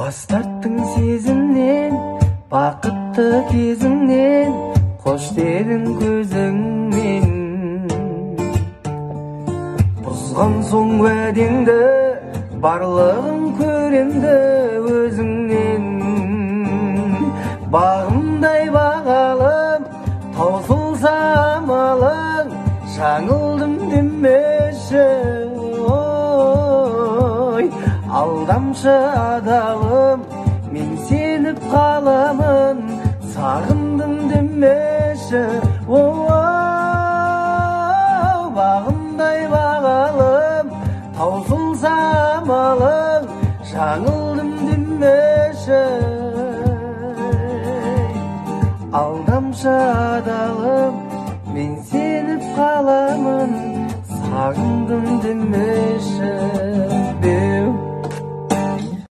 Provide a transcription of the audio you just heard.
Бас тарттың сезімнен, бақытты кезіңнен, қош дедің көзіңмен. Бұзған соң уәдеңді, барлығын көремді өзіңнен. Бағымдай бағалым, таусылса амалың, жаңылдым демеші. Алдамшы адалым, мен сеніп қаламын, сағындым демеші. Бағымдай бағалым, таусылса амалың, жаңылдым демеші. Алдамшы адалым, мен сеніп қаламын, сағындым демеші.